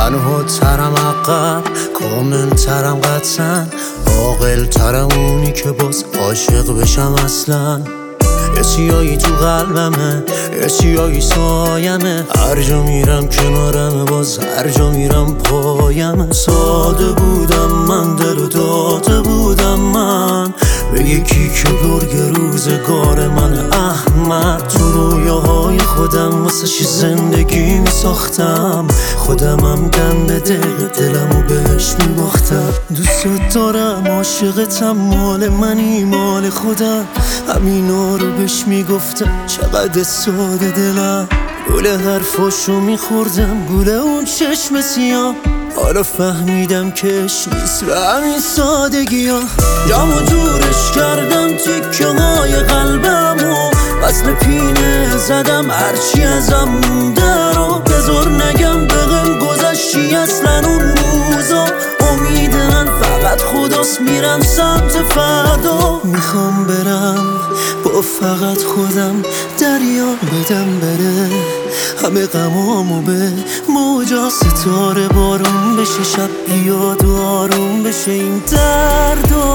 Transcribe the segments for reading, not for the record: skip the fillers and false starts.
تنها ترم عقب، کامل ترم قطعا، عاقل ترم اونی که باز عاشق بشم اصلا. یه سیایی تو قلبمه، یه سیایی سایمه، هر جا میرم کنارمه، باز هر جا میرم پایمه. ساده بودم من، دل داده بودم من به یکی که گرگ روزگار من احمد. تو رویاهای خودم واسه چی زندگی میساختم، خودمم گنده دلمو بهش میباختم. دوست دارم، عاشقتم، مال منی مال خودم، همینا رو بهش میگفتم، چقدر ساده دلم. گوله حرفاشو میخوردم، گوله اون چشم سیاه، حالا فهمیدم کش نیست به همین سادگی ها. جامو جورش کردم تیکه های قلبمو، وصل پینه زدم هرچی ازم مونده رو. بذار نگم بهم گذشتی اصلا اون روزا، امید من فقط خداست، میرم سمت فردا. میخوام برم با فقط خودم، دریا بدم بره همه غمامو به موجا. ستاره بارون بشه، شب بیاد و آروم بشه این دردا،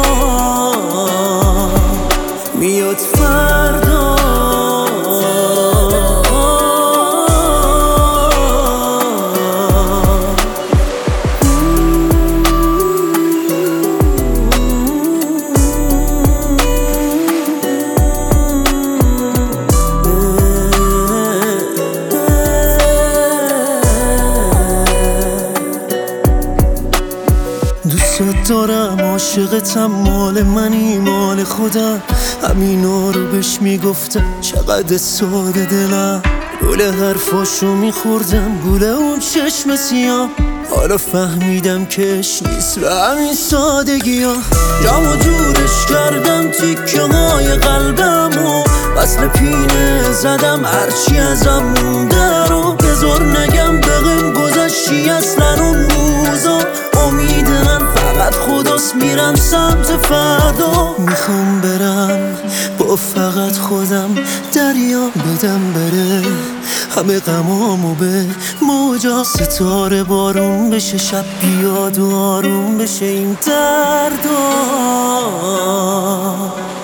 میاد فردا. دوست دارم، عاشقتم، مال منی مال خودم، همینا رو بهش میگفتم، چقدر ساده دلم. گوله حرفاشو میخوردم، گوله اون چشم سیاه، حالا فهمیدم کش نیست به همین سادگی ها. جامو جورش کردم تیکه های قلبمو، وصل پینه زدم هرچی ازم مونده رو. بذار نگم بهم گذشتی اصلا اون روزا، امید من فقط خداست، میرم سمت فردا. میخوام برم با فقط خودم، دریا بدم بره همه غمامو به موجا. ستاره بارون بشه، شب بیاد و آروم بشه این دردا.